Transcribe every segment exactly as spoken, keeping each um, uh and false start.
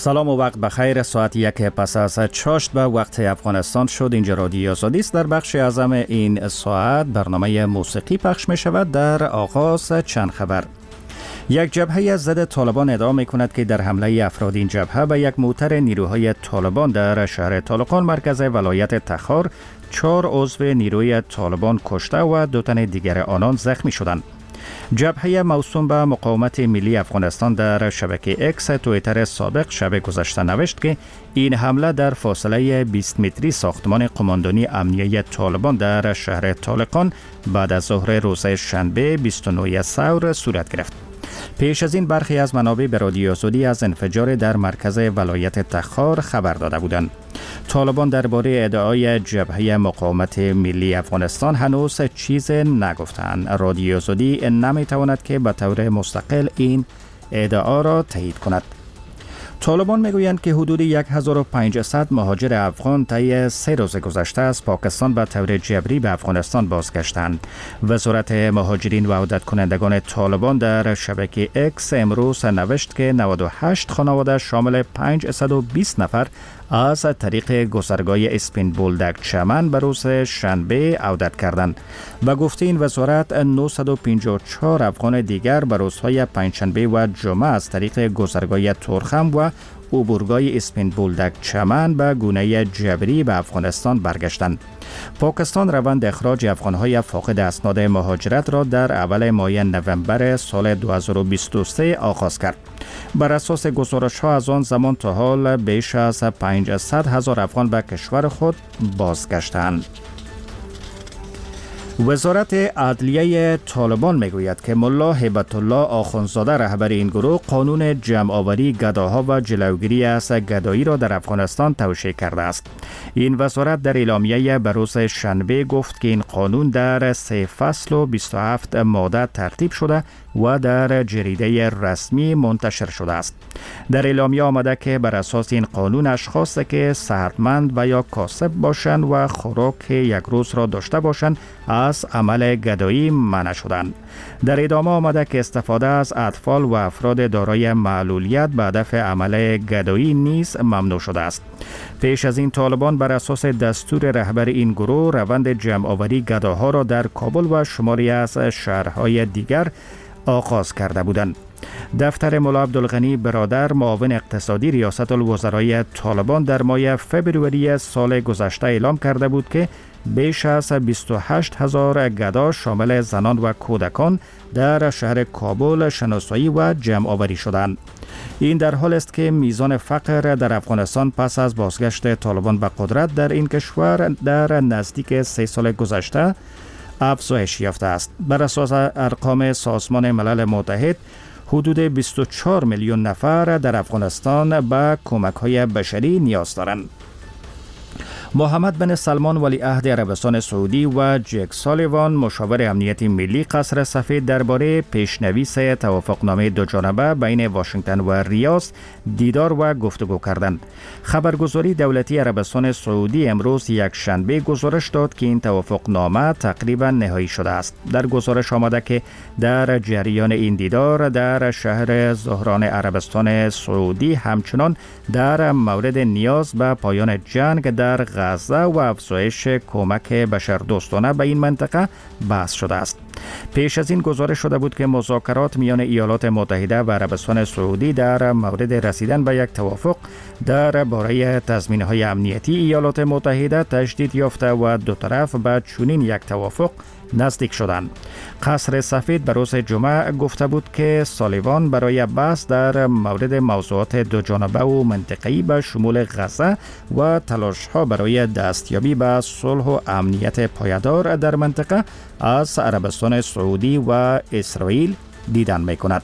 سلام و وقت بخیر. ساعت یک پس از چاشت به وقت افغانستان شد. اینجا رادیو آزادی است. در بخش اعظم این ساعت برنامه موسیقی پخش می شود. در آغاز چند خبر. یک جبهه ضد طالبان ادعا می کند که در حمله افراد این جبهه به یک موتر نیروهای طالبان در شهر طالقان مرکز ولایت تخار چهار عضو نیروی طالبان کشته و دو تن دیگر آنان زخمی شدند. جبهه موسوم به مقاومت ملی افغانستان در شبکه اکس توییتر سابق شب گذشته نوشت که این حمله در فاصله بیست متری ساختمان قماندانی امنیه طالبان در شهر طالقان بعد از ظهر روز شنبه بیست و نه ثور صورت گرفت. پیش از این برخی از منابع به رادیو آزادی از انفجار در مرکز ولایت تخار خبر داده بودند. طالبان درباره ادعای جبهه مقاومت ملی افغانستان هنوز چیز نگفتند. رادیو آزادی نمیتواند که به طور مستقل این ادعا را تایید کند. طالبان میگویند که حدود هزار و پانصد مهاجر افغان طی سه روز گذشته از پاکستان به طور جبری به افغانستان بازگشتند. وزارت مهاجرین و عودت کنندگان طالبان در شبکه اکس امروز نوشت که نود و هشت خانواده شامل پانصد و بیست نفر از طریق گذرگاه اسپین بولدک چمن به روز شنبه عودت کردند. و گفته این وزارت نهصد و پنجاه و چهار افغان دیگر به روزهای پنجشنبه و جمعه از طریق گذرگاه تورخم و عبورگاه اسپین بولدک چمن به گونه جبری به افغانستان برگشتند. پاکستان روند اخراج افغانهای فاقد اسناد مهاجرت را در اول ماه نوامبر سال دو هزار و بیست و سه آغاز کرد. بر اساس گزارش‌ها از آن زمان تا حال بیش از پانصد هزار افغان به کشور خود بازگشتند. وزارت عدلیه طالبان میگوید که ملا هیبت الله آخوندزاده رهبر این گروه قانون جمع‌آوری گداها و جلوگیری از گدایی را در افغانستان توشیح کرده است. این وزارت در اعلامیه به روز شنبه گفت که این قانون در سه فصل و بیست و هفت ماده ترتیب شده و در جریده رسمی منتشر شده است. در اعلامیه آمده که بر اساس این قانون اشخاصی که صحتمند و یا کاسب باشند و خوراک یک روز را داشته باشند از عمل گدایی منع شدند. در ادامه آمده که استفاده از اطفال و افراد دارای معلولیت به هدف عمل گدایی نیز ممنوع شده است. پیش از این طالبان بر اساس دستور رهبر این گروه روند جمع‌آوری گداها را در کابل و شماری از شهرهای دیگر آغاز کرده بودند. دفتر ملا عبدالغنی برادر معاون اقتصادی ریاست الوزرای طالبان در ماه فوریه سال گذشته اعلام کرده بود که بیش از بیست و هشت هزار گدا شامل زنان و کودکان در شهر کابل شناسایی و جمع آوری شدند. این در حال است که میزان فقر در افغانستان پس از بازگشت طالبان به قدرت در این کشور در نزدیک سه سال گذشته افزایش یافته است. بر اساس ارقام سازمان ملل متحد حدود بیست و چهار میلیون نفر در افغانستان به کمک‌های بشری نیاز دارند. محمد بن سلمان ولیعهد عربستان سعودی و جک سالیوان مشاور امنیت ملی قصر سفید درباره پیشنویس توافقنامه دو جانبه بین واشنگتن و ریاض دیدار و گفتگو کردند. خبرگزاری دولتی عربستان سعودی امروز یک شنبه گزارش داد که این توافقنامه تقریبا نهایی شده است. در گزارش آمده که در جریان این دیدار در شهر زهران عربستان سعودی همچنان در مورد نیاز به پایان جنگ در غزه و افزایش کمک بشردوستانه به این منطقه بحث شده است. پیش از این گزارش شده بود که مذاکرات میان ایالات متحده و عربستان سعودی در مورد رسیدن به یک توافق درباره تضمین‌های امنیتی ایالات متحده تجدید یافته و دو طرف به چنین یک توافق نزدیک شدند. قصر سفید به روز جمعه گفته بود که سالیوان برای بحث در مورد موضوعات دو جانبه و منطقه‌ای به شمول غزه و تلاش‌ها برای دستیابی به صلح و امنیت پایدار در منطقه از عربستان سعودی و اسرائیل دیدن می‌کند.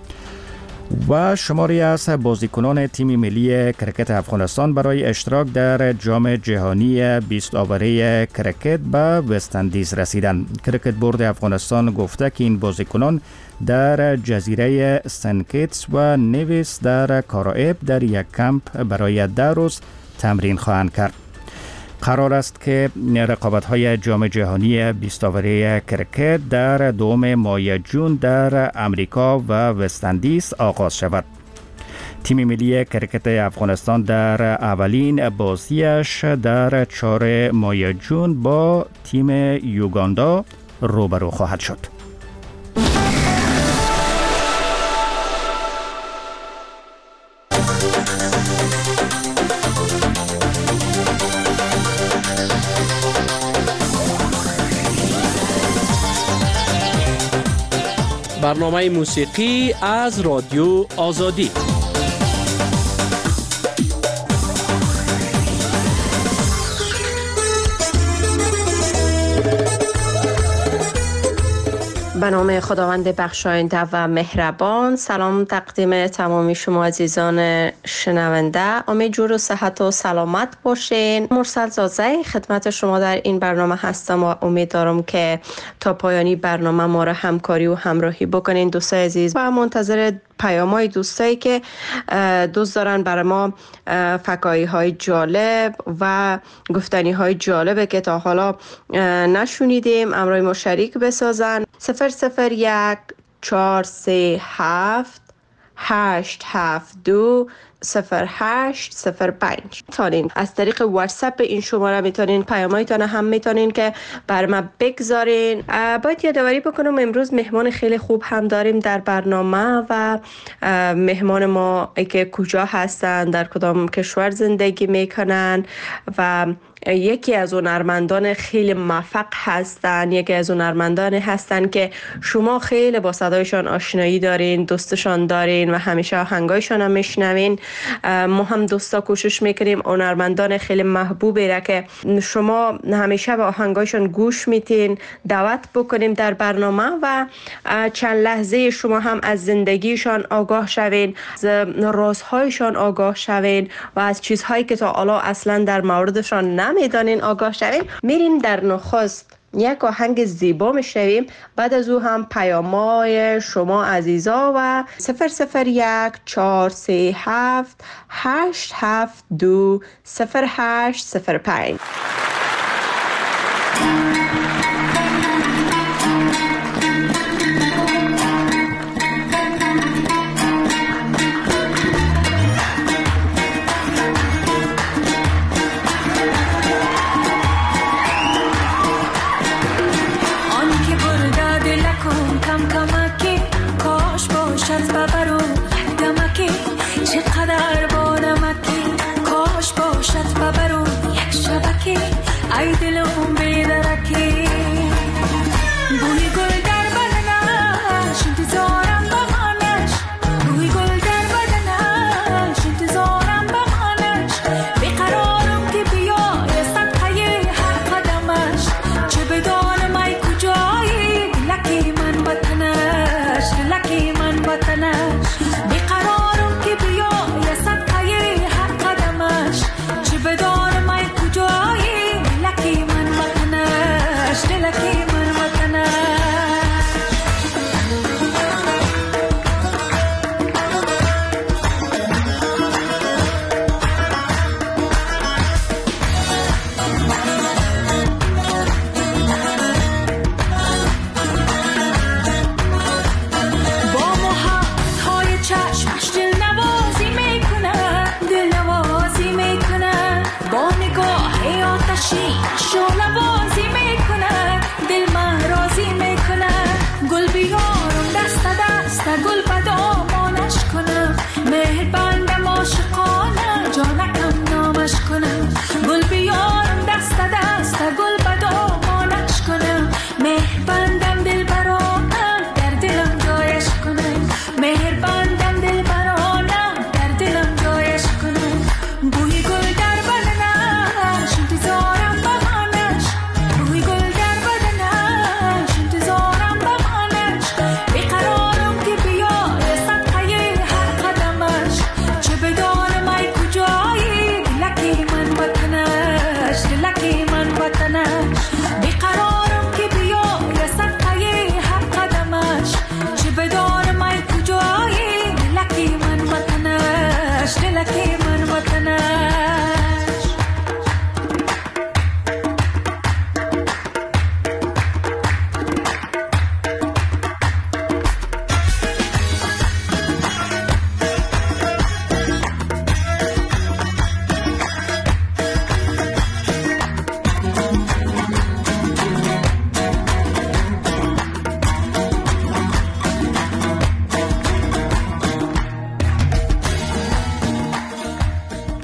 و شماری از بازیکنان تیم ملی کرکت افغانستان برای اشتراک در جام جهانی بیست آوره کرکت به وست‌اندیز رسیدند. کرکت بورد افغانستان گفته که این بازیکنان در جزیره سنت کیتس و نیویس در کارائیب در یک کمپ برای ده روز تمرین خواهند کرد. قرار است که رقابت‌های جام جهانی بیست آوره کرکت در دوم ماه جون در امریکا و وست‌اندیز آغاز شود. تیم ملی کرکت افغانستان در اولین بازیش در چهار ماه جون با تیم یوگاندا روبرو خواهد شد. برنامه موسیقی از رادیو آزادی. به نام خداوند بخشاینده و مهربان. سلام تقدیم تمامی شما عزیزان شنونده. امید جور و صحت و سلامت باشین. مرسل زاده خدمت شما در این برنامه هستم و امید دارم که تا پایانی برنامه ما را همکاری و همراهی بکنین دوستای عزیز و منتظر پیام‌های دوستایی که دوست دارن برای ما فکایی های جالب و گفتنی های جالب که تا حالا نشونیدیم امروی ما شریک بسازن. صفر صفر یک چهار سه هفت هشت هفت دو صفر هشت صفر پنج تانین از طریق واتساپ این شماره میتونین پیامایتان هم میتونین که بر ما بگذارین. باید یادآوری بکنم امروز مهمان خیلی خوب هم داریم در برنامه و مهمان ما که کجا هستن، در کدام کشور زندگی میکنن و یکی از هنرمندان خیلی موفق هستن، یکی از هنرمندان هستن که شما خیلی با صدایشان آشنایی دارین، دوستشان دارین و همیشه آهنگایشان هم میشنوین. ما هم دوستا کوشش میکنیم هنرمندان خیلی محبوبی را که شما همیشه به آهنگایشان گوش میتین دعوت بکنیم در برنامه و چند لحظه شما هم از زندگیشان آگاه شوین، از رازهایشان آگاه شوین و از چیزهایی که تا حالا اصلا در موردشان نمیدانین آگاه شوین. میریم در نخست یک آهنگ زیبا میشنویم، بعد از او هم پیامای شما عزیزا و صفر صفر یک چهار سه هفت هشت هفت دو صفر هشت صفر پنج. ای دلم بیدرکی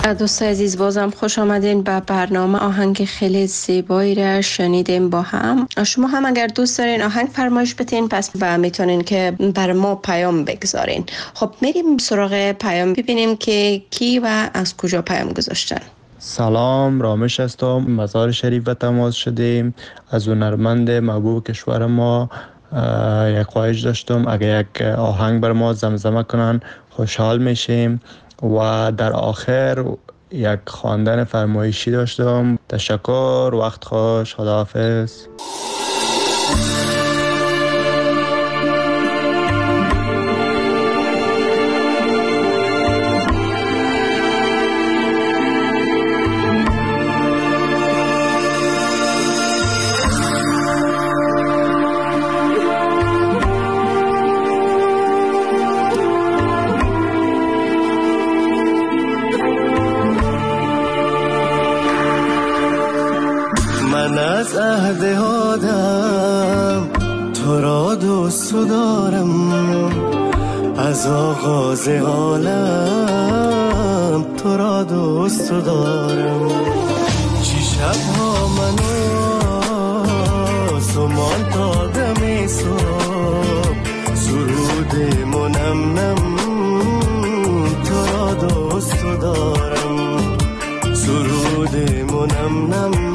دوستای عزیز، بازم خوش آمدین به برنامه. آهنگ خیلی زیبایی را شنیدیم با هم. شما هم اگر دوست دارین آهنگ فرمایش بتین پس و میتونین که بر ما پیام بگذارین. خب میریم سراغ پیام، ببینیم که کی و از کجا پیام گذاشتن. سلام، رامش هستم. مزار شریف به تماس شدیم. از هنرمند محبوب کشور ما یک خواهش داشتم اگر یک آهنگ بر ما زمزمه کنن خوشحال میشیم. و در آخر یک خواندن فرمایشی داشتم. تشکر، وقت خوش، خداحافظ. از عهد آدم تو را دوست دارم، از آغاز عالم تو را دوست دارم. چی شبها منو سمان تا دم صبح سرود منمنم تو را دوست دارم، سرود منمنم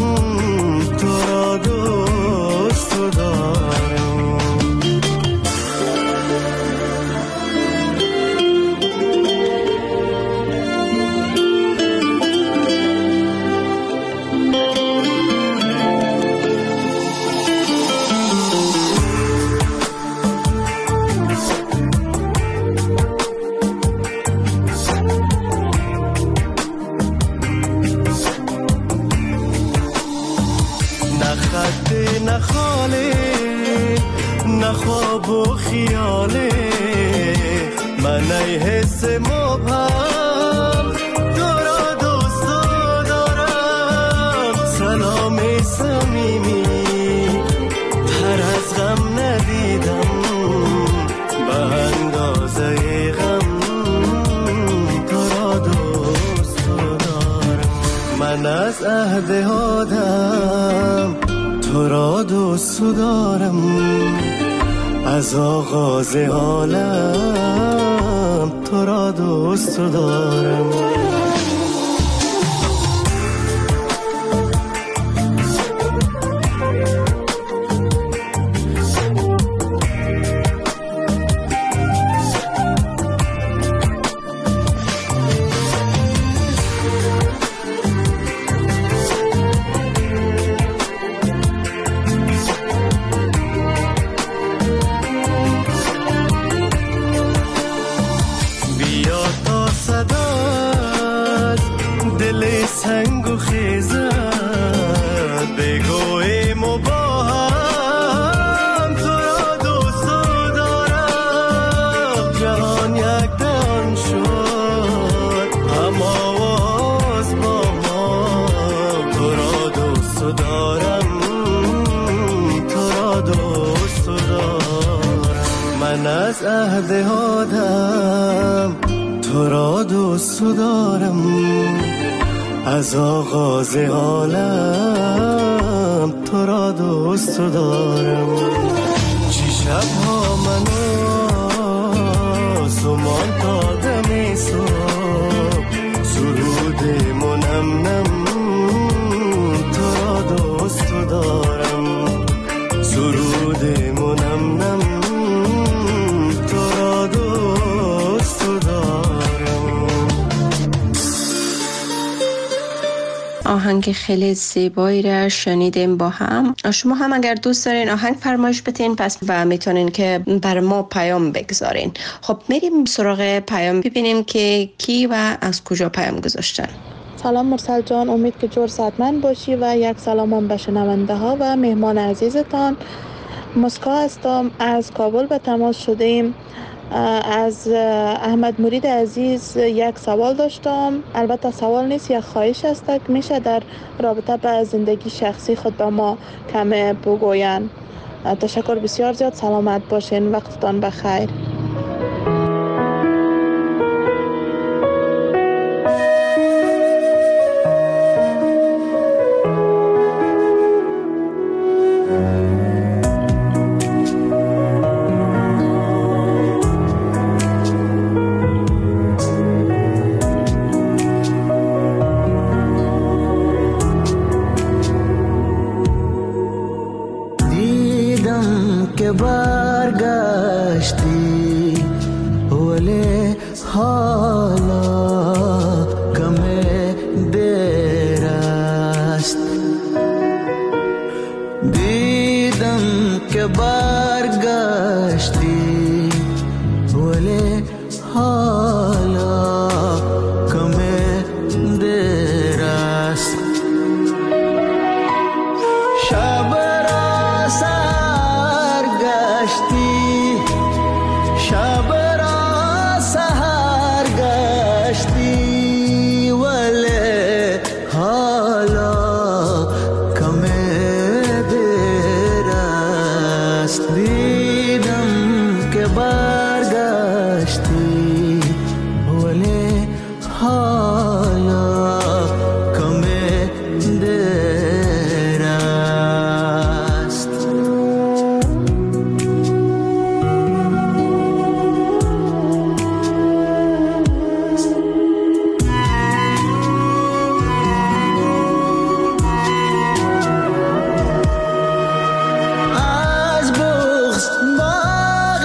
خواب و خیاله من ای حس مبهم تو را دوست دارم. سلام صمیمی هر از غم ندیدم به اندازه غم تو را دوست دارم. من از عهد آدم تو را دوست دارم، از آغاز عالم تو را دوست دارم. از عهد آدم تو را دوست دارم، از آغاز عالم تو را دوست دارم. چی شبها منو سمان تا دم صبح سرود منمنم تو را دوست دارم، سرود منمنم آهنگ خیلی زیبایی را شنیدیم با هم. شما هم اگر دوست دارین آهنگ فرمایش بتین پس و میتونین که بر ما پیام بگذارین. خب میریم سراغ پیام، ببینیم که کی و از کجا پیام گذاشتن. سلام مرسل جان، امید که جور صحتمند باشی و یک سلام به شنونده ها و مهمان عزیزتان. مسکا هستم، از کابل به تماس شدیم. از احمد مرید عزیز یک سوال داشتم، البته سوال نیست، یک خواهش است که میشه در رابطه با زندگی شخصی خود به ما کمی بگوین. تشکر بسیار زیاد، سلامت باشین، وقتتان بخیر. که برگشتی ولی حالا کم دیر است. دیدم که برگشتی ولی حالا کم دیر است. شب را سحر گشتی، شب را سحر گشتی ولی حالا کم دیر است. دیدم که برگشتی ولی حالا کم دیر است. از بغض باغ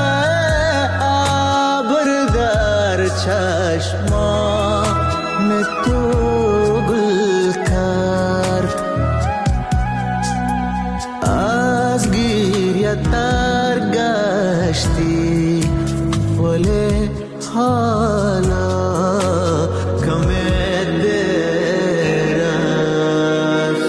ابر در چشمان تو گل کرد. از گریه تر گشتی ولی حالا کم دیر است.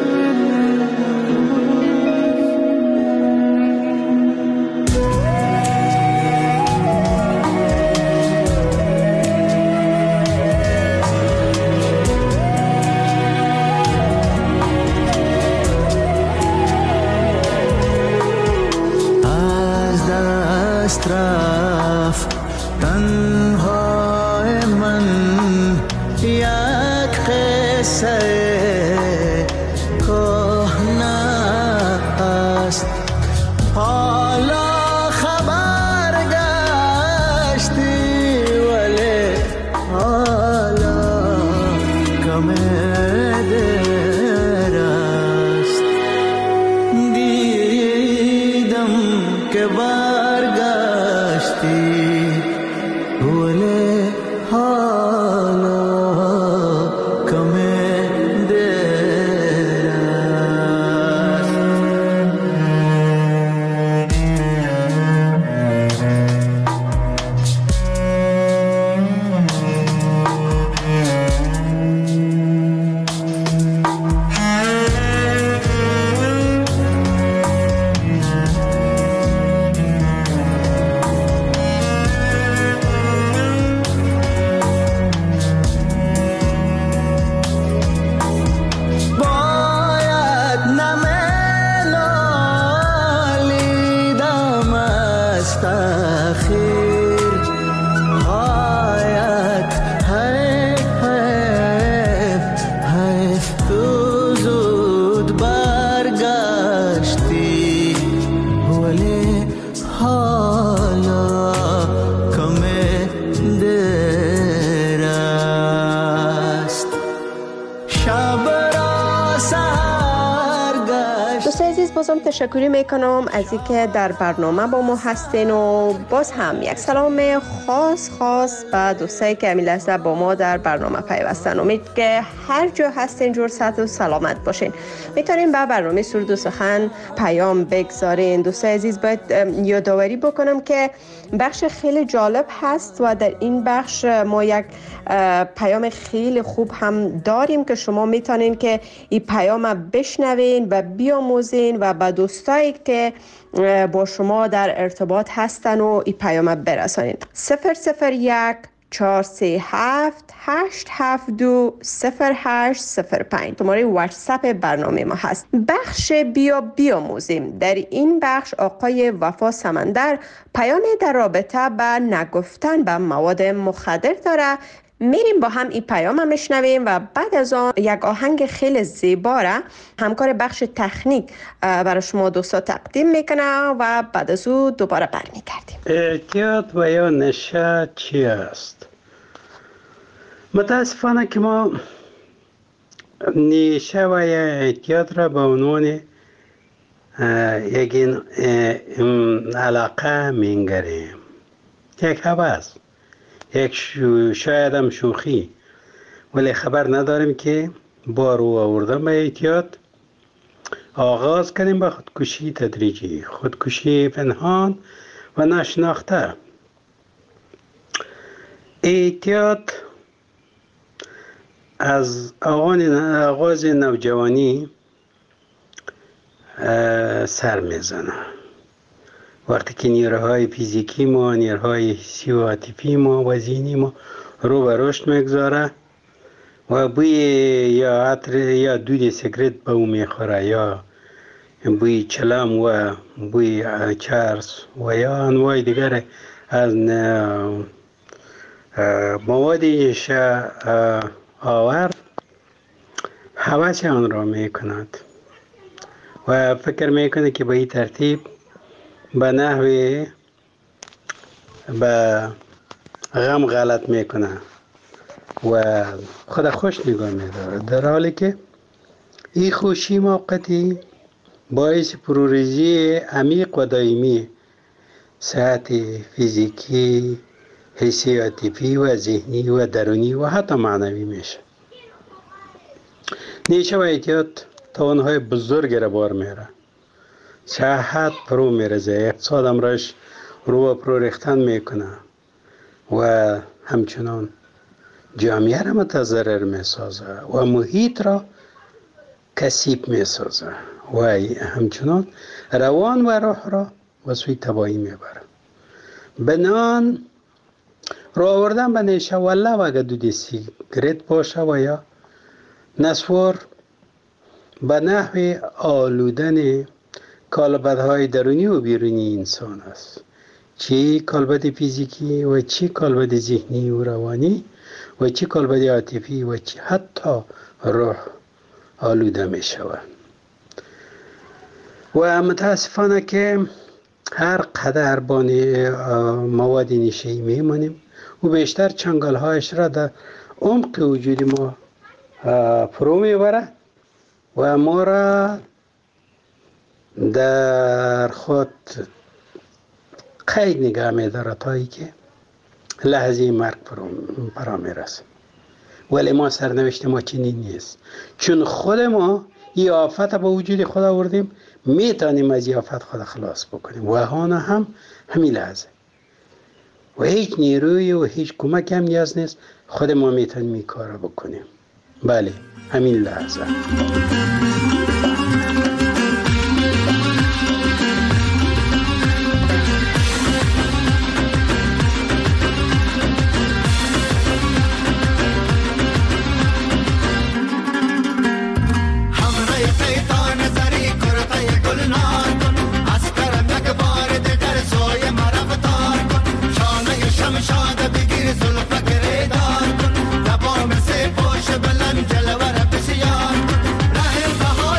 از دست رفت تنهای من یک قصه کهنه است. حالا خبر گشتی ولی حالا کم دیر است. دیدم که برگشتی ولی حالا کم دیر است. باید نمی‌نالیدم از تأخیر. غایت حیف حیف حیف تو زود برگشتی ولی حالا کم دیر است. شب را سحر گشت. دوستان عزیز، بازم تشکری میکنم از اینکه در برنامه با ما هستین و باز هم یک سلام خاص خاص به دوستایی که همین لحظه با ما در برنامه پیوستن. امید که هر جا هستین جور صحت و سلامت باشین. میتونین به برنامه سرود و سخن پیام بگذارین. دوستان عزیز، باید یادآوری بکنم که بخش خیلی جالب هست و در این بخش ما یک پیام خیلی خوب هم داریم که شما میتونین که این پیام بشنوین و بیاموزین و به دوستایی که با شما در ارتباط هستن و این پیام برسانین. صفر صفر یک چهار سه هفت هشت هفت دو صفر هشت صفر پنج شماره واتساپ برنامه ما هست. بخش بیا بیاموزیم. در این بخش آقای وفا سمندر پیامی در رابطه به نگفتن به مواد مخدر داره. میریم با هم این پیام هم میشنویم و بعد از آن یک آهنگ خیلی زیبا را همکار بخش تکنیک برای شما دوستا تقدیم میکنه و بعد از او دوباره برمیگردیم. اعتیاد و یا نشه چی است؟ متاسفانه که ما نشه و یا اعتیاد را به عنوان یک این علاقه مینگریم، یک هوس، یک شو شاید هم شوخی، ولی خبر نداریم که با رو آوردن به احتیاط آغاز کنیم به خودکشی تدریجی، خودکشی پنهان و نشناخته. احتیاط از آغاز نوجوانی سر میزنه، وقتی که نیروهای فیزیکی ما، نیروهای حسی و عاطفی ما و ذهنی ما رو به رشد میگذاره و بوی یا عطر یا دود سیگرت به او میخوره، یا بوی چلم و بوی چرس و یا انواع دیگر از موادی آور هوس آن را میکند و فکر میکنه که به این ترتیب به نحوی به غم غلط میکنه و خود خوش نگاه میداره، در حالی که این خوشی موقتی باعث پروریزی عمیق و دائمی صحت فیزیکی، حسی، عاطفی و ذهنی و درونی و حتی معنوی میشه. نیشه و احتیاط توانهای بزرگی را بار میره، صحت پرو میرزه، اقتصاد امرش رو پرو ریختن میکنه و همچنان جامعه را متضرر میسازه و محیط را کثیف میسازه و همچنان روان و روح را به سوی تباهی میبره. بنان رو آوردن به نیشه والله و اگه دود سیگرت باشه و یا نسوار به نحو آلودن کالبدهای درونی و بیرونی انسان است، چی کالبد فیزیکی و چی کالبد ذهنی و روانی و چی کالبد عاطفی و چی حتی روح آلوده می شود. و متاسفانه که هر قدر با مواد نشه‌ای میمانیم و بیشتر چنگال هایش را در عمق وجود ما فرو میبره و ما را در خود قید نگاه میداره تا ای که لحظه مرگ فرا میرسه. ولی ما سرنوشت ما چنین نیست، چون خود ما این آفت به وجود خود آوردیم، میتونیم از این آفت خود خلاص بکنیم و آن هم همین لحظه و هیچ نیروی و هیچ کمک هم نیاز نیست، خود ما میتونیم این کار رو بکنیم. بله، همین لحظه. جلوه را بسیار راه بهار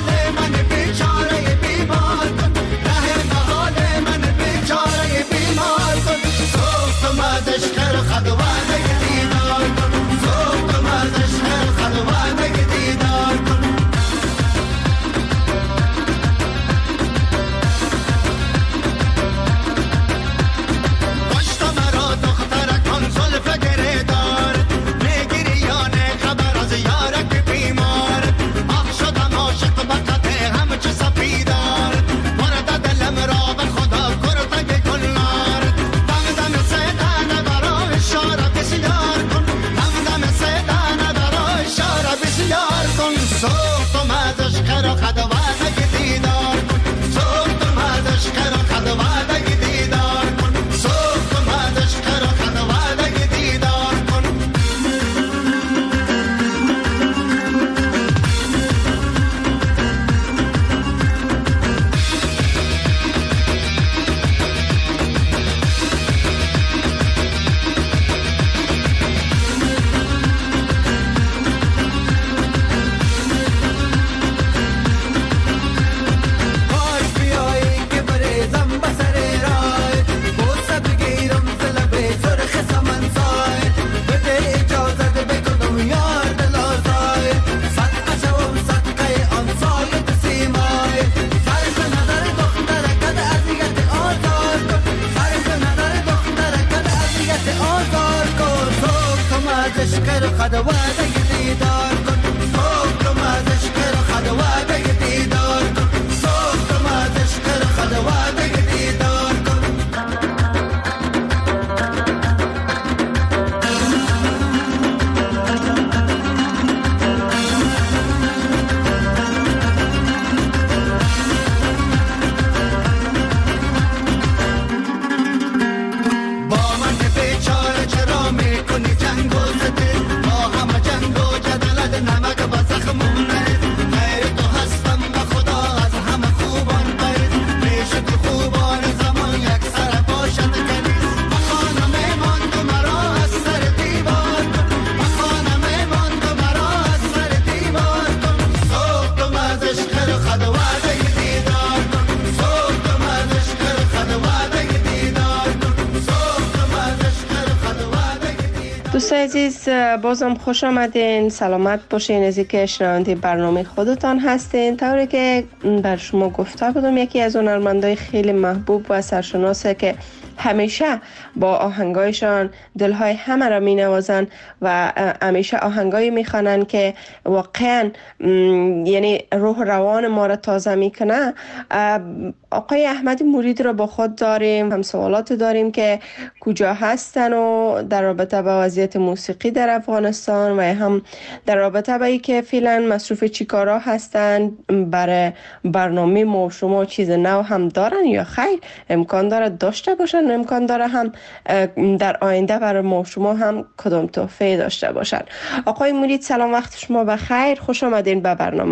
دوستان عزیز بازم خوش آمدین، سلامت باشین از اینکه شنونده برنامه خودتان هستین. طوری که بر شما گفته بودم یکی از هنرمندای خیلی محبوب و سرشناسه که همیشه با آهنگایشان دلهای همه را می نوازن و همیشه آهنگایی می خوانن که واقعا یعنی روح روان ما را تازه می کنه. آقای احمد مرید را با خود داریم، هم سوالات داریم که کجا هستن و در رابطه با وضعیت موسیقی در افغانستان و هم در رابطه با ای که فعلا مصروف چی کارا هستن، برای برنامه ما شما چیز نو هم دارن یا خیر امکان داره داشته باشن، امکان داره هم در آینده برای ما شما هم کدام تحفه داشته باشن. آقای مرید سلام، وقت شما بخیر، خوش آمدین به برنامه.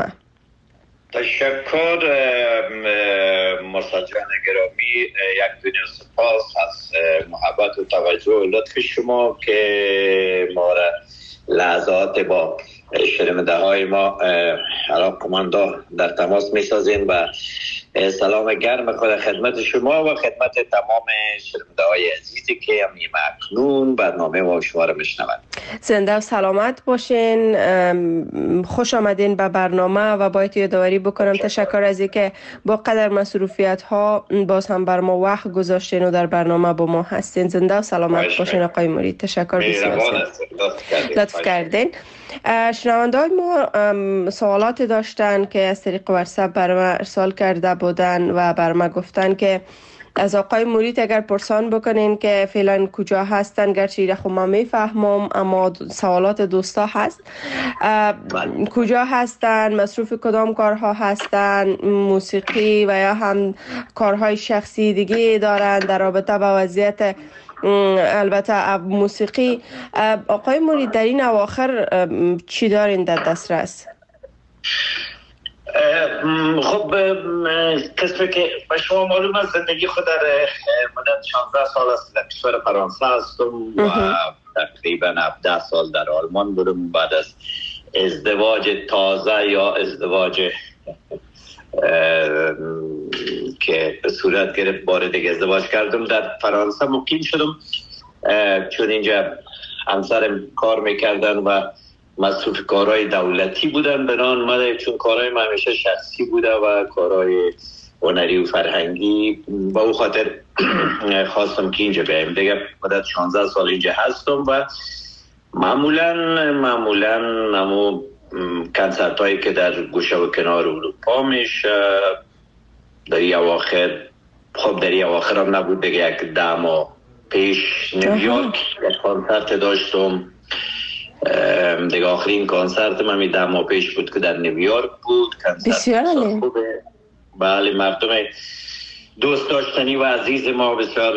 تشکر مرسل جان گرامی، یک دنیا سپاس از محبت و توجه و لطف شما که ما را لحظات با شنونده های ما علاقمندا در تماس می سازین و سلام گرم خود خدمت شما و خدمت تمام شنونده های عزیزی که همین اکنون برنامه ما شما را میشنوند. زنده و سلامت باشین، خوش آمدین به برنامه و باید یادآوری بکنم تشکر از اینکه با قدر مصروفیت ها باز هم بر ما وقت گذاشتین و در برنامه با ما هستین. زنده و سلامت باشین آقای مرید، تشکر بسیار لطف کردین. شنونده های ما سوالات داشتن که از طریق واتساپ بر ما ارسال کرده بودن و بر ما گفتن که از آقای مرید اگر پرسان بکنین که فعلا کجا هستن، گرچه خب ما میفهمم اما سوالات دوستا هست. کجا هستن، مصروف کدام کارها هستن، موسیقی و یا هم کارهای شخصی دیگه دارن در رابطه با وضعیت البته موسیقی. آقای مرید در این اواخر چی دارین در دسترس؟ خب قسمی که به شما معلوم است زندگی خود در مدت شانزده سال است در کشور فرانسه هستم و تقریبا هفده سال در آلمان بودم. بعد از ازدواج تازه یا ازدواج که به صورت گرفت بار دیگه ازدواج کردم در فرانسه مقیم شدم، چون اینجا همسرم کار میکردن و مصروف کارهای دولتی بودن بنان مده، چون کارهای من همیشه شخصی بوده و کارهای هنری و فرهنگی با او خاطر خواستم که اینجا بیایم دیگه. مدت شانزده سال اینجا هستم و معمولا معمولا نمو کنسرت هایی که در گوشه و کنار اروپا میشه در این اواخر، خب در این اواخر هم نبود دیگه، یک ده ماه پیش نیویورک یک کنسرت داشتم دیگه. آخرین کنسرت من می ده ماه پیش بود که در نیویورک بود. بسیار خوبه، بله، مردم دوست داشتنی و عزیز ما بسیار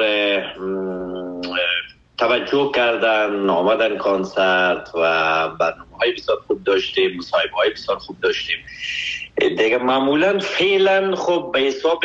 توجه کردن، آمدن کنسرت و برنامه های بسیار خوب داشتیم، مصاحبه های بسیار خوب داشتیم دیگه. معمولا فعلا خب به حساب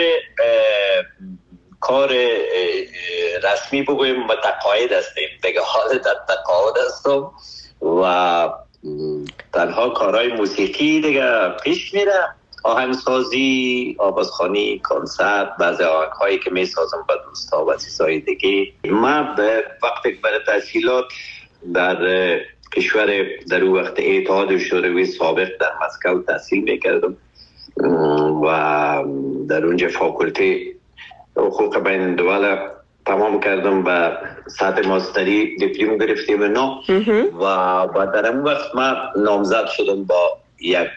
کار رسمی بگویم متقاعد هستیم دیگه، حالت تقاعد هستم و تنها کارهای موسیقی دیگه پیش میره، آهنگسازی، آوازخوانی، کنسرت، بعضی آهنگ‌هایی که میسازم با دوستا و عزیزای دیگه. من به وقتی برای تحصیلات در کشور در اون وقت اتحاد شوروی سابق در مسکو تحصیل میکردم و در اونجا فاکولته حقوق بین الدول تمام کردم و سطح ماستری دیپلم گرفتیم نو و بعد در اون وقت من نامزد شدم با یک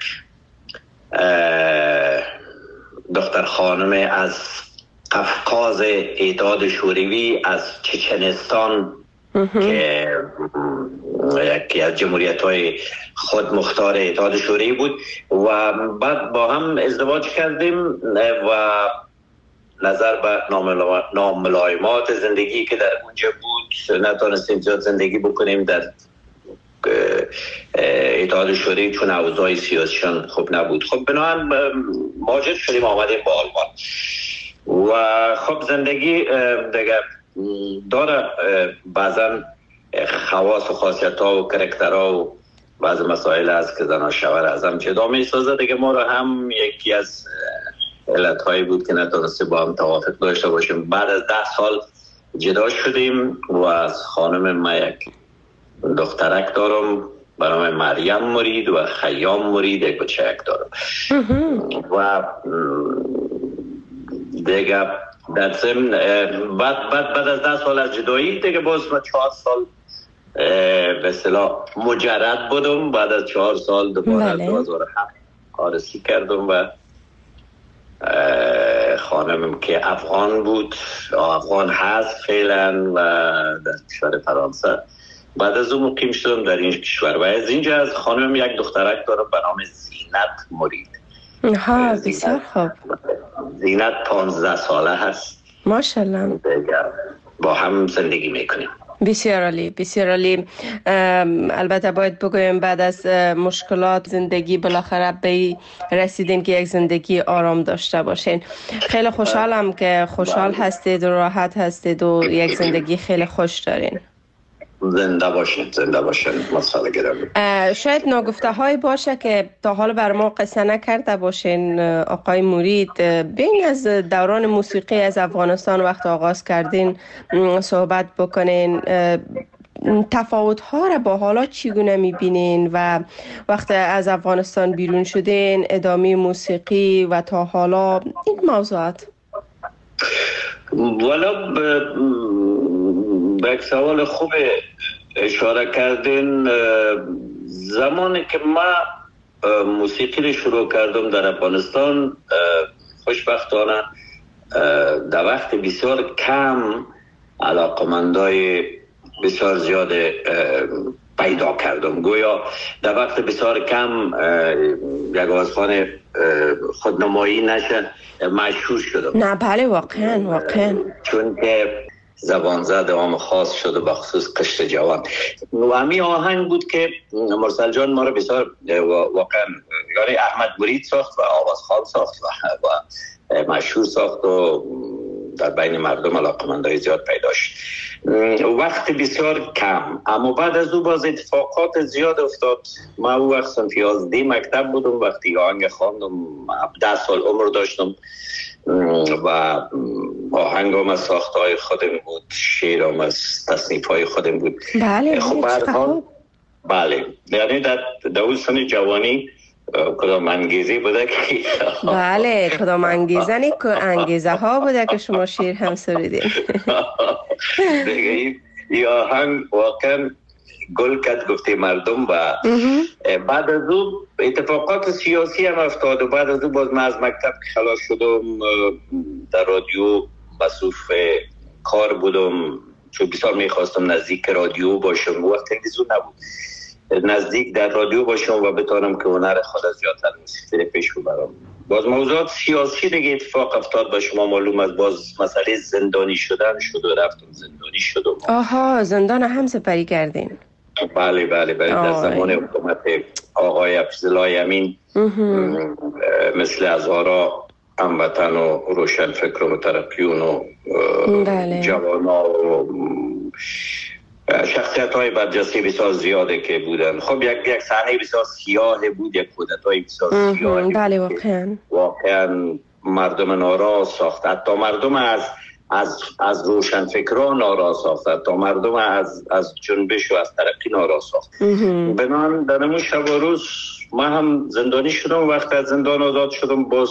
دختر خانم از قفقاز اتحاد شوروی از چچنستان که یکی از جمهوریت های خود مختار اتحاد شوروی بود و بعد با هم ازدواج کردیم و نظر به ناملایمات زندگی که در اونجا بود نتونستیم زیاد زندگی بکنیم در اتحاد شوروی چون اوضاع سیاسیشان خوب نبود. خب بنابراین مهاجر شدیم آمدیم با آلمان و خب زندگی دیگه داره بعضا خواص و خاصیت ها و کرکتر ها و بعض مسائل هست که زنها شوهر از هم جدا می سازه دیگه. ما رو هم یکی از علت هایی بود که نتونسته با هم توافق داشته باشیم. بعد از ده سال جدا شدیم و از خانم ما یک دخترک دارم به نام مریم مرید و خیام مرید، یک بچه یک دارم. و دیگه در ضمن بعد بعد بعد از ده سال از جدایی دیگه باز من چهار سال به اصطلاح مجرد بودم. بعد از چهار سال دوباره دو هزار و هفت عروسی کردم و خانمم که افغان بود، افغان هست فعلا و در کشور فرانسه. بعد از اون مقیم شدم در این کشور و از اینجا از خانمم یک دخترک دارم به نام زینت مرید. ها بسیار خوب. زینت پانزده ساله هست ماشاءالله. با هم زندگی میکنیم. بسیار عالی، بسیار عالی. البته باید بگویم بعد از مشکلات زندگی بالاخره به رسیدین که یک زندگی آرام داشته باشین. خیلی خوشحالم که خوشحال هستید و راحت هستید و یک زندگی خیلی خوش دارین. زنده باشین، زنده باشین. مسئله گرامی. شاید ناگفته هایی باشه که تا حال بر ما قصه نکرده باشین آقای مرید. بین از دوران موسیقی از افغانستان وقت آغاز کردین صحبت بکنین. تفاوت ها را با حالا چگونه میبینین و وقت از افغانستان بیرون شدین ادامه موسیقی و تا حالا این موضوعات؟ والا به یک سوال خوب اشاره کردین. زمانی که ما موسیقی رو شروع کردم در افغانستان خوشبختانه در وقت بسیار کم علاقمندای بسیار زیاد پیدا کردم. گویا در وقت بسیار کم یک آوازخوان خودنمایی نشه مشهور شدم. نه بله واقعا واقعا چون که زبان زد عام خاص شده به خصوص قشر جوان. و همین آهنگ بود که مرسل جان ما رو بسیار واقعا یعنی احمد مرید ساخت و آوازخوان ساخت و, و مشهور ساخت و در بین مردم علاقمندای زیاد پیدا شد. وقت بسیار کم، اما بعد از او باز اتفاقات زیاد افتاد. ما او وقت صنف یازده مکتب بودم وقتی آهنگ خواندم، ده سال عمر داشتم و آهنگ هم از ساخته های خودم بود، شعر هم از تصنیف های خودم بود. بله خب برحال بله یعنی در دو سن جوانی کدام انگیزه بوده که بله کدام انگیزه نی که انگیزه ها بوده که شما شیر هم سریدین. دیگه این آهنگ واقعا گل کرد گفته مردم. و بعد از او اتفاقات سیاسی هم افتاد و بعد از او باز من از مکتب خلاص شدم، در رادیو مصروف کار بودم چون بسیار میخواستم نزدیک رادیو باشم. وقت تلویزیون نبود، نزدیک در رادیو باشم و بتونم که هنر خود از زیادتر موسیقی پیش ببرم. باز موضوعات سیاسی دیگه اتفاق افتاد، به شما معلوم است. باز مسئله زندانی شدن شد و رفتم زندانی شدم. آها زندان هم سپری کردین؟ بله بله بله در زمان حکومت آقای حفیظالله امین مثل ازهارا هموطن و روشن فکر و مترقیون و بله. جوانا و شخصیت های برجسته بسیار زیاده که بودن. خب یک یک صحنه بسیار سیاه بود، یک کودتای های بسیار سیاه. بله واقعا واقعا مردم ناراض ساخت، حتی مردم از از از روشن فکران ناراض ساخت، تا مردم از از جنبش و از ترقی ناراض ساخت. بنابراین در همون شب و روز من هم زندانی شدم. وقت از زندان آزاد شدم باز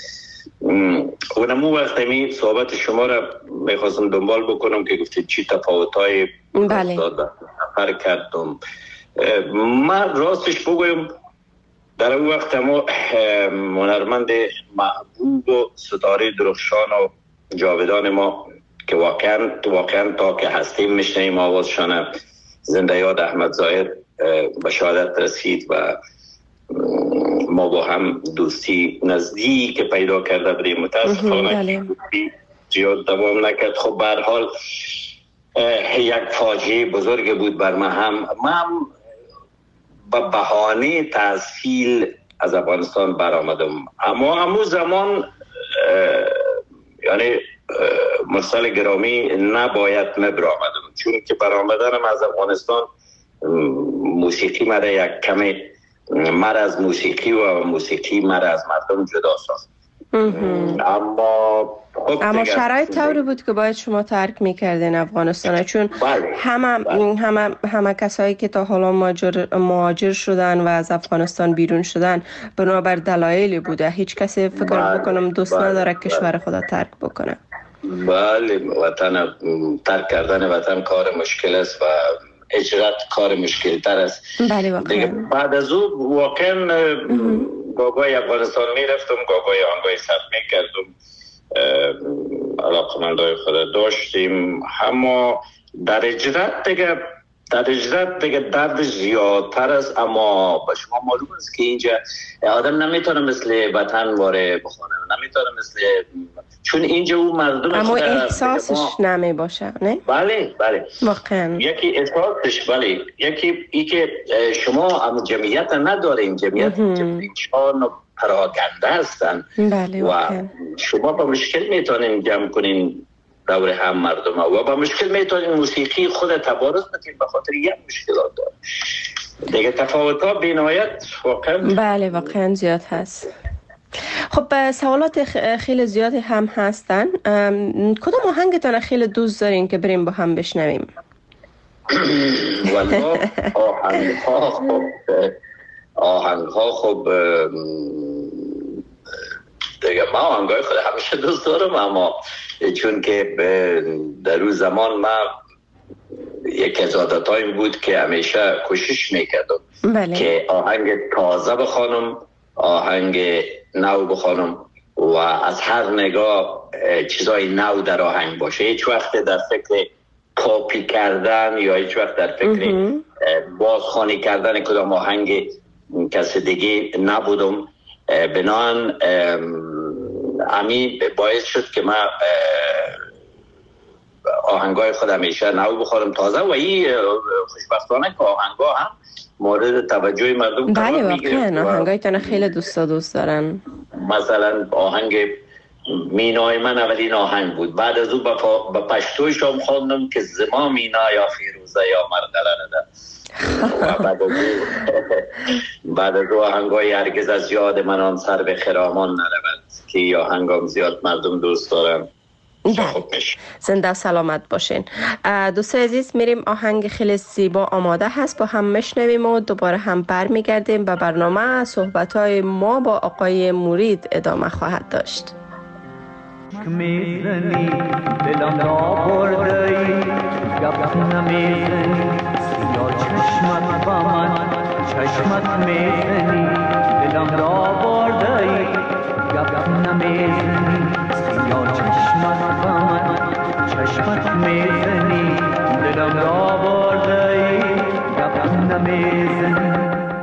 اونمو وقت می صحبت شما را میخواستم دنبال بکنم که گفتید چی تفاوت‌های بله. فرق کردم. من راستش بگویم در اون وقت ما هنرمند محبوب و ستاره درخشان و جاودان ما که واقعا واقعا تا که هستیم میشنیم آوازشان، زنده یاد احمد ظاهر به شهادت رسید و ما با هم دوستی نزدیک پیدا کرده بودیم. متاسفانه زیاد دوام نکرد. خب به هر حال یک فاجعه بزرگ بود بر من هم. من به بهانه تحصیل از افغانستان برآمدم، اما همون زمان یعنی مرسل گرامی نباید مبرآمدم، چون که برآمدنم از افغانستان موسیقی مرا یک کمی مر از موسیقی و موسیقی مر از مردم جدا ساخت. اما خب اما شرایط طوری بود که باید شما ترک میکردین افغانستان، چون بله. همه بله. همه همه کسایی که تا حالا مهاجر مهاجر شدن و از افغانستان بیرون شدن بنابر دلایلی بوده. هیچ کسی فکر بله. بکنم دوست بله. نداره بله. کشور خدا ترک بکنه. بله، وطن ترک کردن وطن کار مشکل است و اجرات کار مشکل تر است. بله واقعا. بعد از او واقعا گاگای افغانستان می رفتم، گاگای آنگاه ثبت می کردم، علاقمندای خود داشتیم، اما در اجرات دیگه در اجرات دیگه درد زیادتر است. اما با شما معلوم است که اینجا آدم نمیتونه مثل وطن واره بخونه، نمیتونه مثل، چون اینجا او مردم اما احساسش نمی باشه، نه؟ بله بله واقعا. یکی احساسش، بله یکی ای که شما جمعیت ندارین، جمعیت جمعیتشان پراکنده هستن. بله واقعا. و شما با مشکل میتونین جمع کنین دور هم مردم و با مشکل میتونین موسیقی خود تبارز بکنین، به خاطر یک مشکلات داره دیگه. تفاوت ها بینایت واقعا بله واقعا زیاد هست. خب سوالات خیلی زیادی هم هستن. کدام آهنگتان خیلی دوست دارین که بریم با هم بشنویم؟ والله آهنگ ها خب آهنگ ها خب دیگه ما آهنگای خود همیشه دوست دارم، اما چون که در روز زمان ما یک از عادتایم بود که همیشه کوشش میکردم بله. که آهنگ تازه بخوانم، آهنگ نو بخوانم و از هر نگاه چیزای نو در آهنگ باشه. هیچ وقت در فکر کپی کردن یا هیچ وقت در فکر بازخوانی کردن کدام آهنگ کسی دیگه نبودم. بنان امی باعث شد که من آهنگای خود همیشه نو بخورم تازه و این خوشبختانه که آهنگا هم مورد توجه مردم قرار میگیره. بله واقعا آهنگای تنه خیلی دوست دوست دارن. مثلا آهنگ مینای من اولین آهنگ بود، بعد از او با پشتوش هم خواندم که زما مینا یا فیروزه یا مرغله نده. بعد از بعد از آهنگای هرگز از یاد من آن سر به خرامان نرود که یا آهنگام زیاد مردم دوست دارن. خب زنده سلامت باشین. دوست عزیز میریم آهنگ خیلی زیبا آماده هست با هم میشنویم و دوباره هم بر میگردیم به برنامه. صحبت های ما با آقای مرید ادامه خواهد داشت. میزنی دلم را بردی گپ نمیزنی یا چشمت با من چشمت میزنی دلم را بردی گپ نمیزنی یا چشمت با من چشمت میزنی دلم را بردی گپ نمیزنی.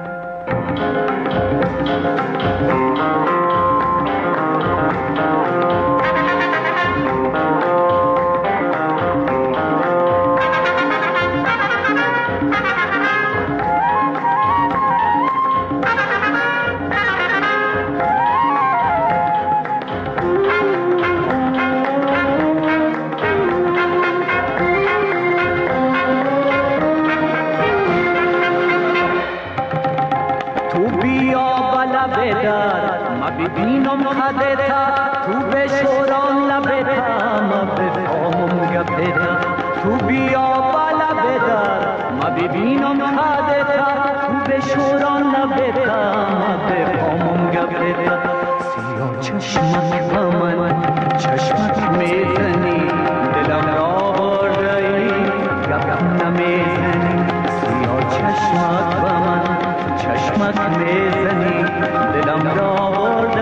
ببینم خدتا تو بشوران لبتا ما بفهمم گپتا تو بیا بالا بدار ما ببینم خدتا تو بشوران لبتا ما بفهمم گپتا سیاه چشمت با من چشمت میزنی دلم را بردی گپ نمیزنی سیاه چشمت با من چشمت میزنی دلم را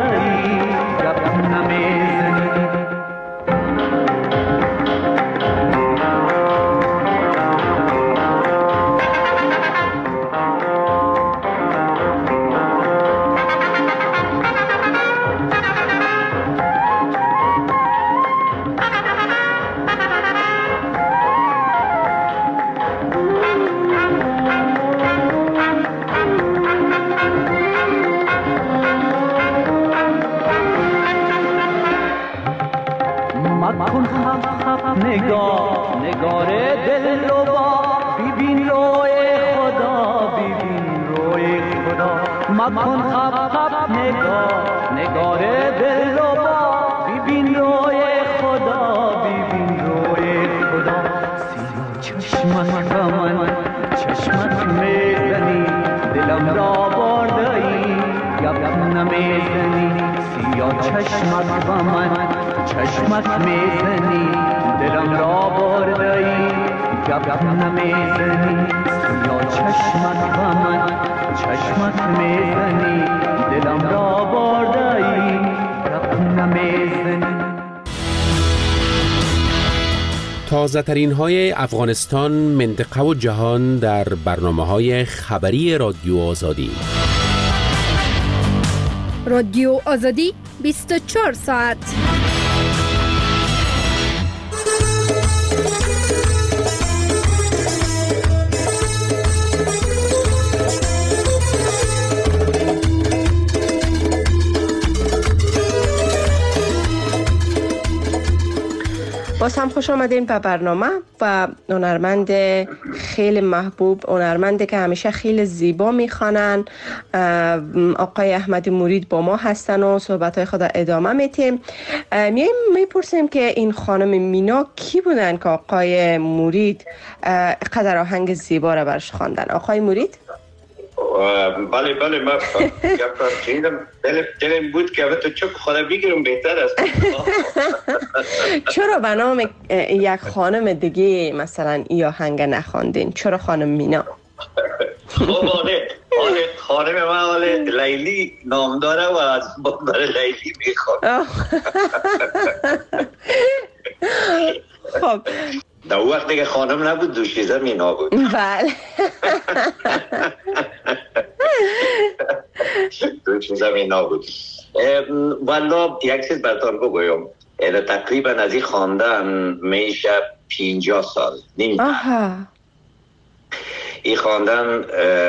نگاه نگار دل رو با ببین روی خدا ببین روی خدا مکن خب خب نگاه نگار دل و با ببین روی خدا ببین روی خدا سیاه چشمت با من چشمت میزنی دلم را برده‌ای گپ نمیزنی سیاه چشمت با من چشمت میزنی دلم را برده‌ای گپ نمیزنی سیاه چشمت با من چشمت میزنی دلم را برده‌ای گپ نمیزنی. تازه ترین های افغانستان، منطقه و جهان در برنامه های خبری رادیو آزادی. رادیو آزادی بیست و چهار ساعت. باز هم خوش آمدین به برنامه و هنرمند خیلی محبوب، هنرمندی که همیشه خیلی زیبا میخوانن، آقای احمدی مرید با ما هستن و صحبتهای خود ادامه میتیم. میایم میپرسیم که این خانم مینا کی بودن که آقای مرید قدر آهنگ زیبا را برش خواندن؟ آقای مرید؟ بله بله من گفتم دلم بود که تو چک خدا بگیرم بهتر است. چرا به نام یک خانم دیگه مثلا ای آهنگ نخواندین؟ چرا خانم مینا؟ خب آره آره خانم من آره لیلی نام داره و از برای لیلی میخواد. خب در وقت دیگه خانم نبود، دوشیزه مینا بود. بله دوشیزه مینا بود. والا یک چیز براتون بگویم، تقریبا از این خواندن میشه پینجاه سال نیم. آها این خواندن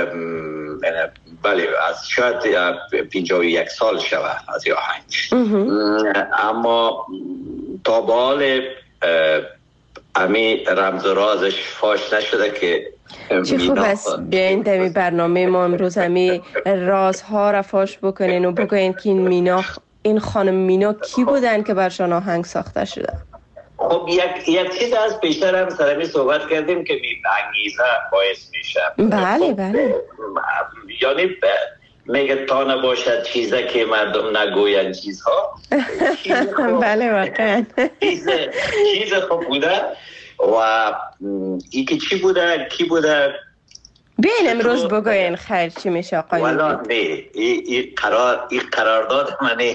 بله از شاید پینجاه و یک سال شوه از این آهنگ، اما تا به حال امی رمز و رازش فاش نشده که چی خوب است بیاین دمی برنامه ما امروز همی رازها را فاش بکنین و بگوین که این مینا، این خانم مینا کی بودن که برشان آهنگ ساخته شده؟ خب یک یک چیز از پیشتر هم سرمی صحبت کردیم که می انگیزه باعث میشه. بله بله یعنی میگه تا نباشد چیزه که مردم نگوین چیزها. بله واقعا چیز چیز خوب بوده و ای که چی بوده کی بوده بیاین امروز بگوین خیر چی میشه آقای مرید؟ والا نه این قرار این قرارداد منه.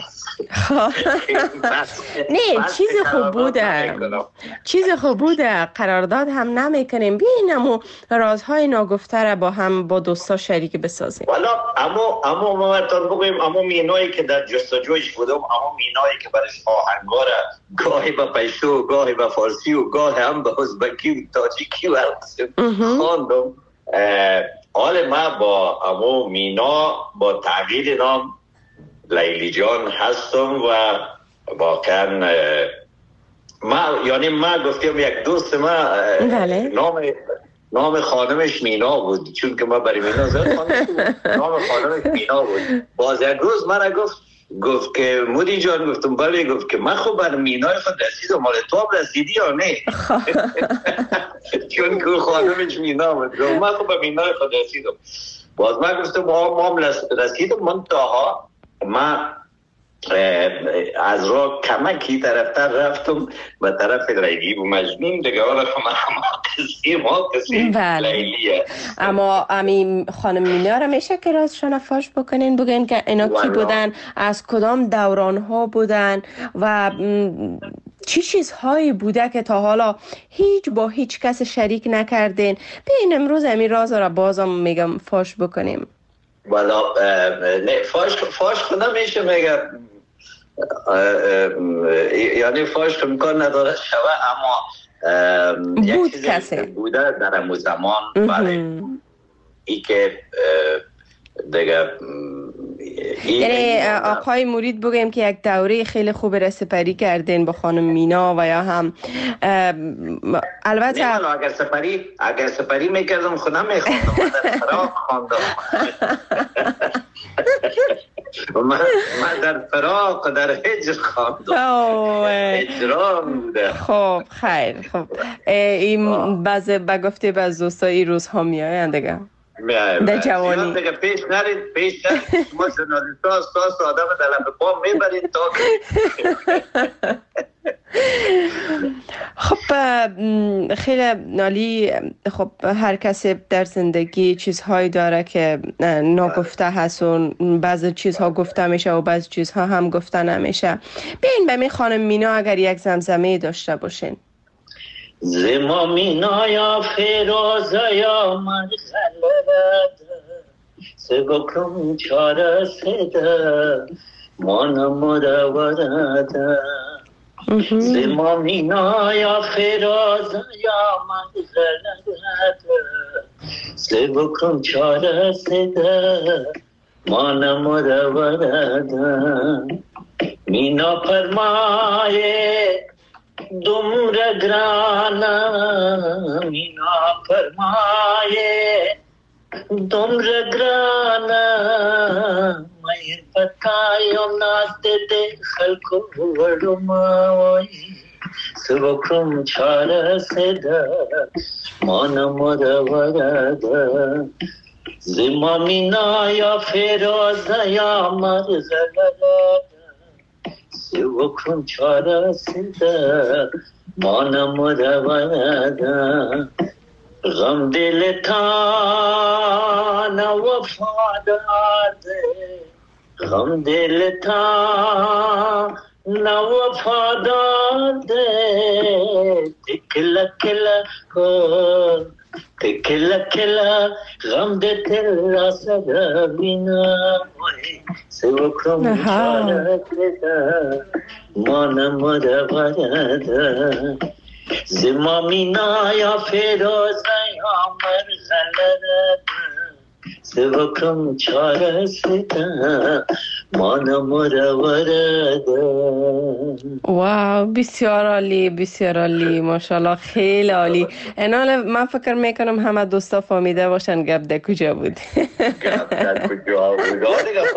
نه چیز خوب بوده، چیز خوب بوده، قرارداد هم نمیکنیم. بیاین امو رازهای ناگفته را با هم با دوستا شریک بسازیم. والا اما اما ما براتون بگویم، اما مینایی که در جستجویش بودم، اما مینایی که برش آهنگا را گاهی به پشتو گاهی به فارسی و گاهی هم به ازبکی و تاجیکی خواندم. حال ما با امو مینا با تغییر نام لیلی جان هستم و واقعا ما یعنی ما گفتیم یک دوست ما نام نام خانمش مینا بود، چون که ما برای مینا زد خانمش نام خانمش مینا بود. باز یک روز من گفت گفت که مودی جان، گفتم بله، گفت که من خوب بر مینای خود رسیدم، مال تو هم رسیدی یا نه؟ چون که خانمش مینا بود. گفت من خوب بر مینای خود رسیدم. باز من گفتم ما هم رسیدم، من تاها من از را کمکی طرفتر رفتم به طرف لیلی و مجنون دیگه. حالا ما کسی ما کسی لیلیه. اما امی خانم مینا را میشه که رازشان فاش بکنین، بگین که اینا کی بودن، از کدام دوران ها بودن و چی چیزهایی بوده که تا حالا هیچ با هیچ کس شریک نکردین؟ بیاین امروز امی راز را بازم میگم فاش بکنیم. والا نه فاش فاش خودم میشه میگم، یعنی فاش که امکان نداره شوه، اما یک چیزی بوده در امو زمان. برای ای که دیگه یعنی آقای مرید بگیم که یک دوره خیلی خوب را سپری کردین با خانم مینا و یا هم البته اگر سپری اگر سپری میکردم خودم میخواندم در فراق خواندم من در فراق در هجر خواندم اجرا بوده. خب خیر خب این بعض با گفته بعض دوستایی روزها میآیند دیگه در جوانی دیگه پیش نرید پیش نرید ما ژورنالیست‌ها اساس آدم در لب پا میبرید تا خب خیلی عالی. خب هر کسی در زندگی چیزهایی داره که ناگفته هست و بعضی چیزها گفته میشه و بعضی چیزها هم گفته نمیشه. بیاین به می خانم مینا اگر یک زمزمه داشته باشین. زما مینا یا فیروزه یا من غلبت سبکم چاره سده مانم مدورده زما مینا یا فیروزه یا من غلبت سبکم چاره سده مانم مدورده مینا پرمایه دمر گرانا مینا فرمائے دمر گرانا میر پتایو ناتے دے خلقو وڑماوئی سبکم چارا سدا مانا مرا وردا زما مینا یا فیروزا یا مرزا وکم چارا سیدا مانم روادا غم دل تا نا وفادار دے غم دل تا نا وفادار دے تکلا کلا کو تکلا کلا غم دل تیرا سدا بینا سوکم چارا سدا مانم روادا زما مینا یا فیروزه یا مرغلرد سوکم چاره سیده مانم رورد. واو بسیار عالی بسیار عالی ماشاءالله خیلی عالی. اینال من فکر میکنم همه دوستا فهمیده باشن گپ در کجا بود. گپ در کجا بود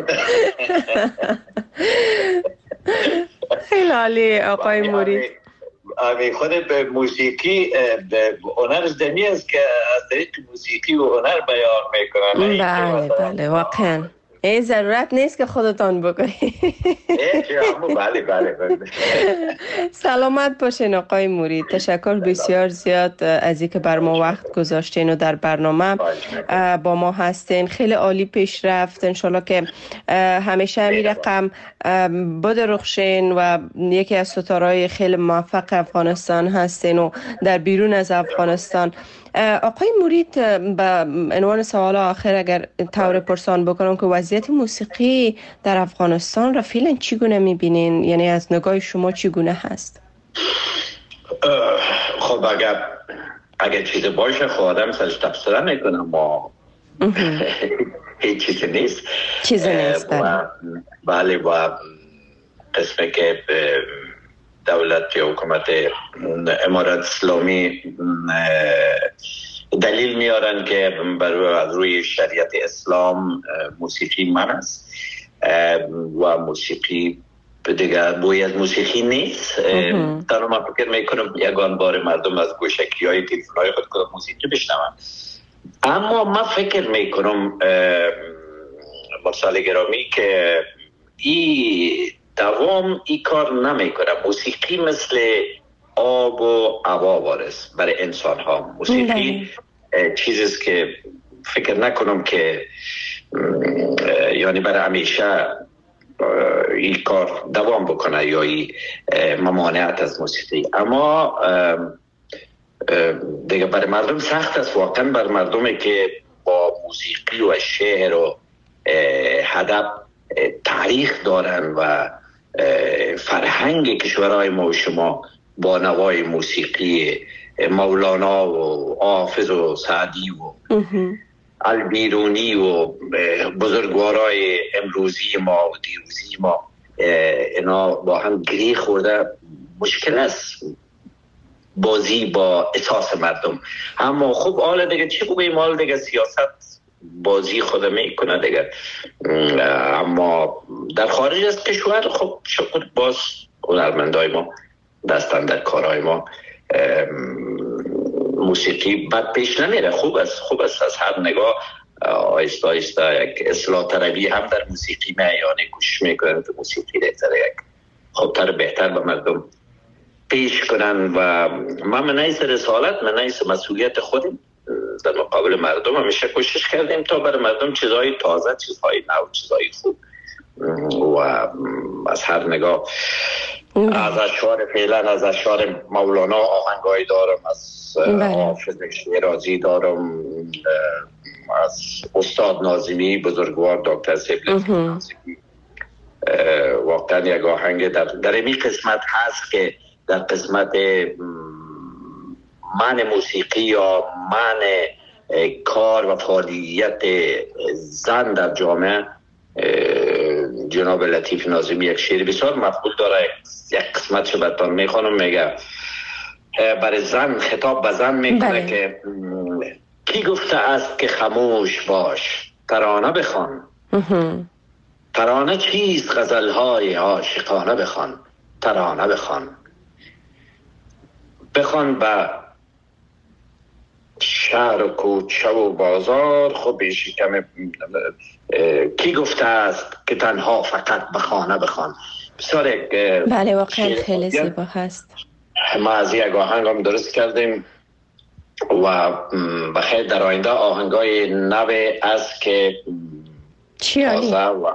خیلی عالی آقای مرید. آمی خود به موسیقی به هنر زمینی است که از طریق موسیقی و هنر بیان میکنن. بله بله واقعا این ضرورت نیست که خودتان بکنید. بله بله بله. سلامت باشین آقای مرید. تشکر بسیار زیاد از اینکه بر ما وقت گذاشتین و در برنامه با ما هستین. خیلی عالی پیش رفت. انشالله که همیشه همین رقم بدرخشین و یکی از ستارهای خیلی موفق افغانستان هستین و در بیرون از افغانستان. آقای مرید به عنوان سوال آخر اگر طور پرسان بکنم که وضعیت موسیقی در افغانستان را فعلا چگونه میبینین؟ یعنی از نگاه شما چگونه هست؟ خب اگر اگر چیز باشه خب آدم سرش تبصره میکنم ما هیچ چیزی نیست چیزی نیست بله و قسمه که دولت یا حکومت امارات اسلامی دلیل میارن که بر روی شریعت اسلام موسیقی من است و موسیقی دیگر باید موسیقی نیست. در من فکر میکنم یگان بار مردم از گوشکی های تلفن‌های خود که موسیقی بشنون. اما من فکر میکنم مرسال گرامی که این دوام ای کار نمی کنه. موسیقی مثل آب و هوا وارس برای انسان ها. موسیقی چیزیست که فکر نکنم که یعنی برای همیشه این کار دوام بکنه یا این ممانعت از موسیقی. اما دیگه برای مردم سخت است واقعا. برای مردمی که با موسیقی و شعر و هدف تاریخ دارن و فرهنگ کشورهای ما و شما با نوای موسیقی مولانا و حافظ و سعدی و البیرونی و بزرگوارای امروزی ما و دیروزی ما اینا با هم گری خورده، مشکل است بازی با احساس مردم. اما خب حالا دیگه چی بگوییم، حالا دیگه سیاست بازی خود میکنه دیگه. اما در خارج از کشور خب شکر باز هنرمندای ما دستن در کارهای ما، موسیقی بد پیش نمیره، خوب است، خوب است. از هر نگاه آیسته آیسته یک اصلاح طلبی هم در موسیقی میانه کوشش میکنن که موسیقی دیگر یک خوبتر بهتر به مردم پیش کنن. و ما من نیست رسالت، من نیست مسئولیت خودم در مقابل مردم همیشه کوشش کردیم تا برای مردم چیزهای تازه، چیزهای نو، چیزهای خوب. و از هر نگاه از اشعار فعلا از اشعار مولانا آهنگای دارم، از حافظ شیرازی دارم، از استاد ناظمی بزرگوار دکتر سیبلت ناظمی. واقعا یک آهنگ در در این قسمت هست که در قسمت معنی موسیقی یا معنی کار و فعالیت زن در جامعه، جناب لطیف ناظمی یک شعر بسیار مقبول داره. یک قسمت رو براتون میخوانم. میگه برای زن، خطاب به زن میکنه بله. که کی گفته است که خاموش باش، ترانه بخوان. ترانه چیست؟ غزلهای عاشقانه بخوان، ترانه بخوان. بخوان به شهر و کوچه و بازار، خب شکم کی گفته است که تنها فقط به خانه بخوان. بسیار یک بله واقعا خیلی زیبا هست. ما از یک آهنگ هم درست کردیم و بخیر در آینده آهنگای نو است که چی عالی و...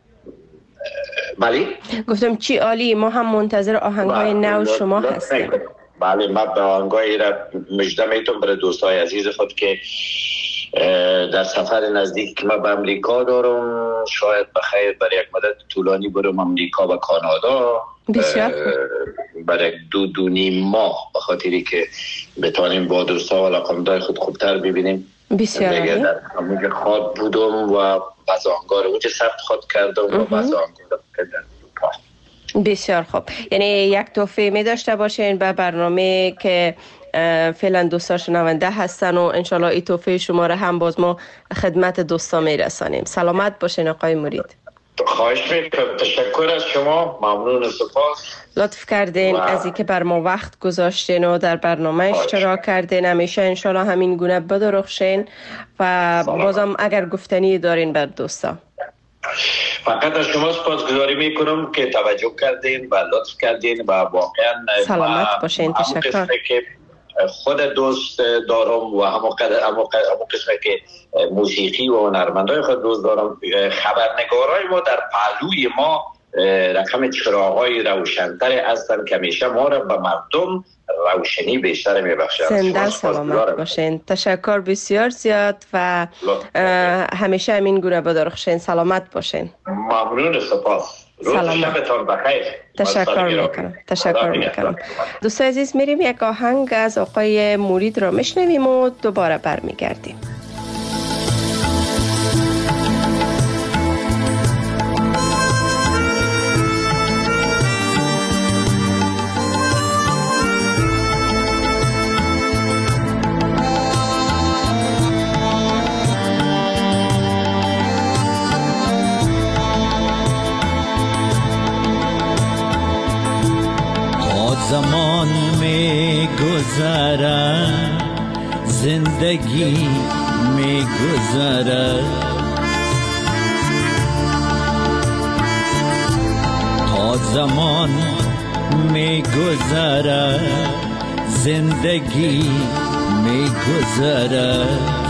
بله گفتم چی عالی، ما هم منتظر آهنگای نو شما هستیم. بله ما به آهنگای را مجده میتونم برای دوستای عزیز خود که در سفر نزدیک که ما به امریکا دارم، شاید بخیر برای یک مدت طولانی برم امریکا و کانادا بسیار برای دو دو نیم ماه، به خاطری که بتانیم با دوستا و علاقمندای خود خوبتر ببینیم. بسیار دیگه در همونجا خواد بودم و بعض آهنگا رو اونجا ثبت خود کردم و بعض آهنگا رو در اروپا. بسیار خوب، یعنی یک تحفه می داشته باشین به برنامه که فعلا دوستا شنونده هستن و انشالله این تحفه شما را هم باز ما خدمت دوستا می رسانیم. سلامت باشین آقای مرید. خواهش میکنم، تشکر از شما، ممنون، سپاس. لطف کردین از اینکه بر ما وقت گذاشتین و در برنامه اشتراک کردین. همیشه انشالله همین گونه بدرخشین و بازم اگر گفتنی دارین بر دوستا. فقط از شما سپاسگزاری میکنم که توجه کردین و لطف کردین و واقعا سلامت باشین. تشکر. خود دوست دارم و همون قسمه که موسیقی و هنرمندای خود دوست دارم. خبرنگارای ما در پهلوی ما رقم چراغای روشنتر هستن که همیشه ما را به مردم روشنی بیشتر میبخشند. زنده سلامت باشین. تشکر بسیار زیاد و همیشه همین گونه بدرخشین. سلامت باشین. ممنون، سپاس. روز شبتان بخیر. تشکر میکنم. تشکر میکنم. دوستان عزیز میریم یک آهنگ از آقای مرید را میشنویم و دوباره برمیگردیم. زمان می گذره، زندگی می گذره، تا زمان می گذره، زندگی می گذره،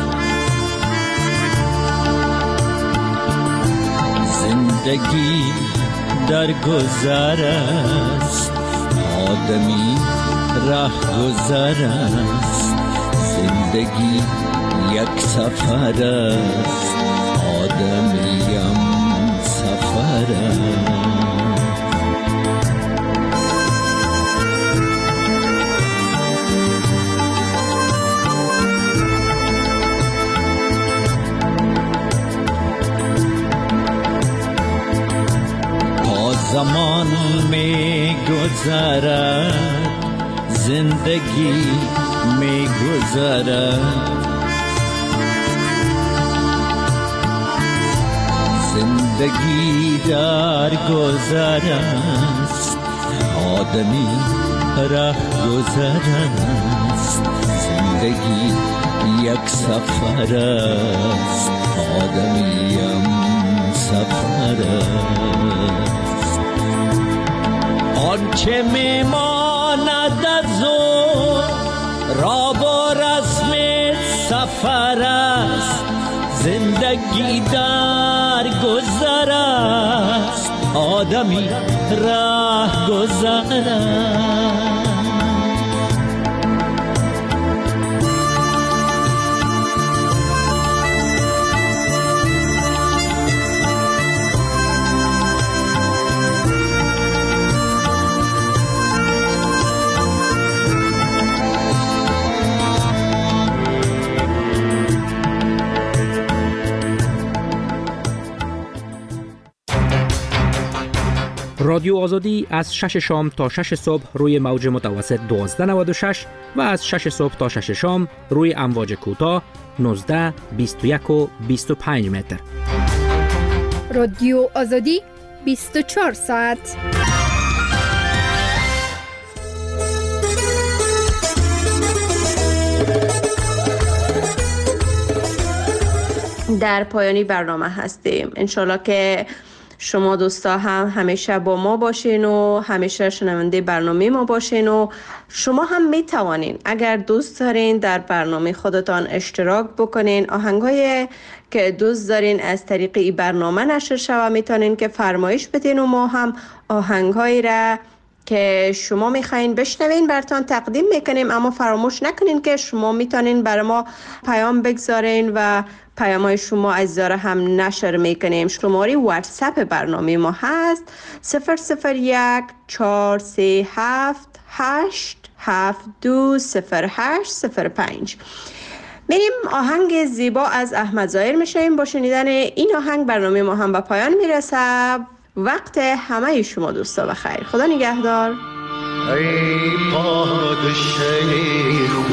زندگی در گذر است، آدمی ره گذر است، زندگی یک سفر است، آدمیم سفر است. گذرد زندگی می گذرد زندگی در گذر است آدمی ره گذر است زندگی یک سفر است آدمیم سفر است آنچه میماند از او را با رسم سفر است زندگی در گذر است آدمی ره گذر است رادیو آزادی از شش شام تا شش صبح روی موج متوسط دوازده نود و شش و از شش صبح تا شش شام روی امواج کوتاه نوزده بیست و یک و بیست و پنج متر. رادیو آزادی بیست و چهار ساعت. در پایانی برنامه هستیم. انشالله که شما دوستا هم همیشه با ما باشین و همیشه شنونده برنامه ما باشین و شما هم می توانین اگر دوست دارین در برنامه خودتان اشتراک بکنین آهنگای که دوست دارین از طریق این برنامه نشر شود میتونین که فرمایش بدین و ما هم آهنگایی را که شما میخواین بشنوین براتون تقدیم میکنیم. اما فراموش نکنین که شما میتونین برای ما پیام بگذارین و پیام‌های شما از داره هم نشر میکنیم. شماره واتساپ برنامه ما هست صفر صفر یک چهار سه هفت هشت هفت دو صفر هشت صفر پنج. میریم آهنگ زیبا از احمد ظاهر میشیم. با شنیدن این آهنگ برنامه ما هم به پایان میرسه. وقت همه شما دوستا بخیر. خدا نگهدار. ای پادشه